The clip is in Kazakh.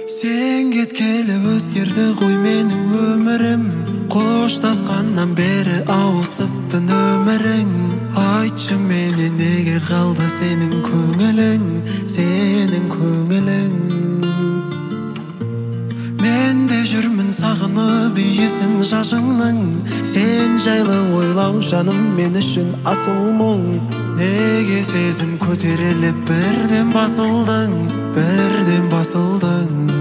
Sen кеткелі өзгерді ғой менің өмірім. Қоштасқаннан бері ауысыпты нөмірің. Айтшы менен неге қалды сенің көңілің, сенің көңілің. Мен де жүрмін сағынып иісін шашыңның. Сен жайлы ойлау жаным мен үшін асыл мұң. Неге сезім көтеріліп бірден басылдың, бірден басылдың.